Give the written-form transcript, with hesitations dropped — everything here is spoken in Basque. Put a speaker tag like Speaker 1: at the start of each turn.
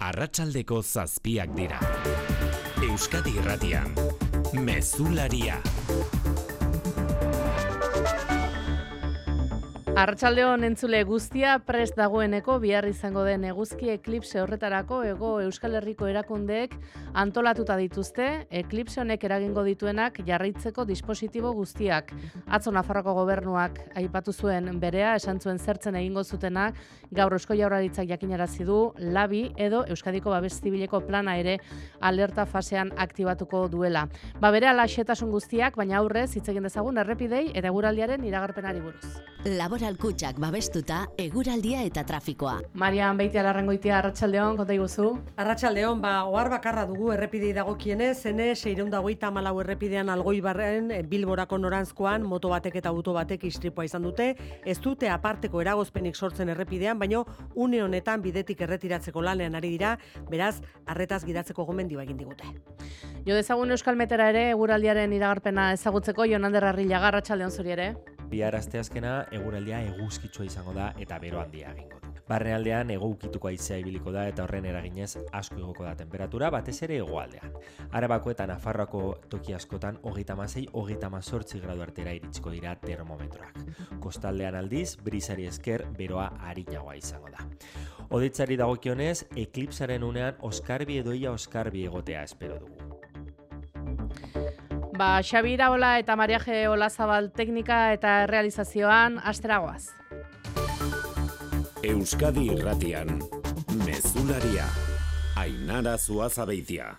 Speaker 1: Arratsaldeko 7 dira. Euskadi Irratian, Mezularia.
Speaker 2: Arratsaldeon entzule guztia prest dagoeneko bihar izango den eguzki eklipse horretarako Hego Euskal Herriko erakundeek antolatuta dituzte, eklipse honek eragingo dituenak jarraitzeko dispositibo guztiak. Atzo Nafarroako gobernuak aipatu zuen berea, esan zuen zertzen egingo zutenak, gaur Eusko Jaurlaritzak jakinarazi du labi edo Euskadiko Babes Zibileko plana ere alerta fasean aktibatuko duela. Berehala xehetasun guztiak, baina aurrez hitz egin dezagun errepidei eta eguraldiaren iragarpenari buruz.
Speaker 3: Laboral Kutxak babestuta eguraldia eta trafikoa.
Speaker 2: Marian Beitialarrangoitia, arratsaldeon, konta iguzu.
Speaker 4: Arratsaldeon, ohar bakarra dugu errepidei dagokienez, zene 624 errepidean Algoibarren Bilborako noranzkoan moto batek eta auto batek istripua izan dute. Ez dute aparteko eragozpenik sortzen errepidean, baino une honetan bidetik erretiratzeko lanean ari dira, beraz, arretaz gidatzeko gomendioa egin digute.
Speaker 2: Jo dezagun Euskal Metera ere eguraldiaren iragarpena ezagutzeko, Jonander Arrillaga, arratsaldeon zuri ere.
Speaker 5: Bihar asteazkena eguraldia eguzkitsua izango da eta bero handia egingo du. Barnealdean hego ukituko haizea ibiliko da eta horren eraginez asko igoko da temperatura, batez ere hegoaldean. Arabako eta Nafarroako toki askotan 36-38 gradu artera iritsiko dira termometroak. Kostaldean aldiz, brisari esker beroa arinagoa izango da. Hodeitzari dagokionez, eklipsaren unean oskarbi edo ia oskarbi egotea espero dugu.
Speaker 2: Xabi Iraola eta Mariaje Olazabal teknika eta realizazioan asteragoaz.
Speaker 1: Euskadi Irratian, Mezularia. Ainara Zuazabeitia.